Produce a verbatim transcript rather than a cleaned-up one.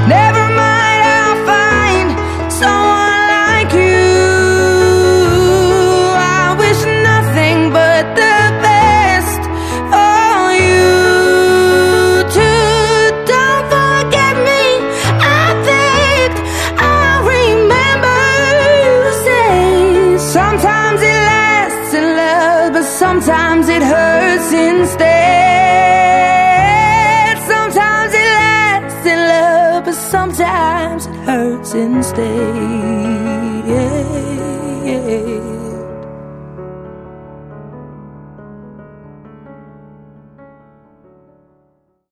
Never mind, I'll find someone like you. I wish nothing but the best for you too. Don't forget me, I think I'll remember you say. Sometimes it lasts in love, but sometimes it hurts instead. Sometimes it lasts in love, but sometimes it hurts instead.